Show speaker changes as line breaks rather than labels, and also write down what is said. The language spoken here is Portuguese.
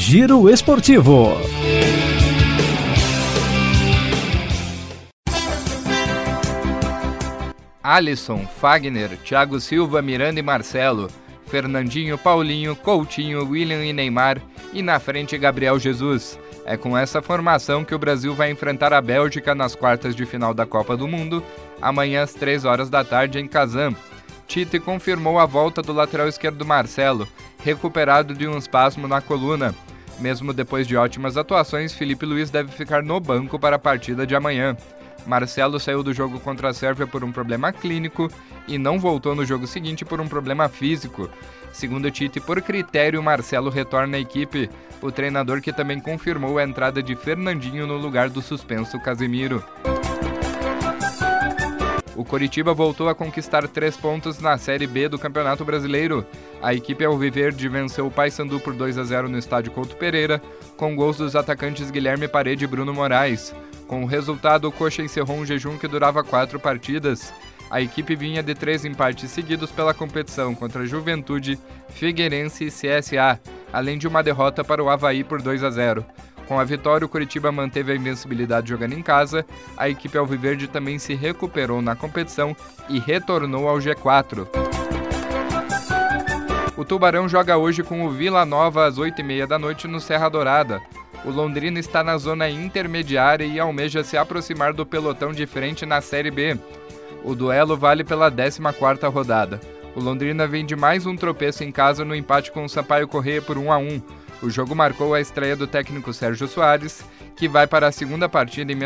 Giro Esportivo.
Alisson, Fagner, Thiago Silva, Miranda e Marcelo, Fernandinho, Paulinho, Coutinho, William e Neymar e na frente Gabriel Jesus. É com essa formação que o Brasil vai enfrentar a Bélgica nas quartas de final da Copa do Mundo, amanhã às 15h em Kazan. Tite confirmou a volta do lateral esquerdo Marcelo, recuperado de um espasmo na coluna. Mesmo depois de ótimas atuações, Felipe Luiz deve ficar no banco para a partida de amanhã. Marcelo saiu do jogo contra a Sérvia por um problema clínico e não voltou no jogo seguinte por um problema físico. Segundo Tite, por critério, Marcelo retorna à equipe, o treinador que também confirmou a entrada de Fernandinho no lugar do suspenso Casemiro. O Coritiba voltou a conquistar 3 pontos na Série B do Campeonato Brasileiro. A equipe alviverde venceu o Paysandu por 2-0 no estádio Couto Pereira, com gols dos atacantes Guilherme Parede e Bruno Moraes. Com o resultado, o Coxa encerrou um jejum que durava 4 partidas. A equipe vinha de 3 empates seguidos pela competição contra Juventude, Figueirense e CSA, além de uma derrota para o Avaí por 2-0. Com a vitória, o Coritiba manteve a invencibilidade jogando em casa. A equipe alviverde também se recuperou na competição e retornou ao G4. O Tubarão joga hoje com o Vila Nova às 8h30 no Serra Dourada. O Londrina está na zona intermediária e almeja se aproximar do pelotão de frente na Série B. O duelo vale pela 14ª rodada. O Londrina vem de mais um tropeço em casa no empate com o Sampaio Corrêa por 1-1. O jogo marcou a estreia do técnico Sérgio Soares, que vai para a segunda partida em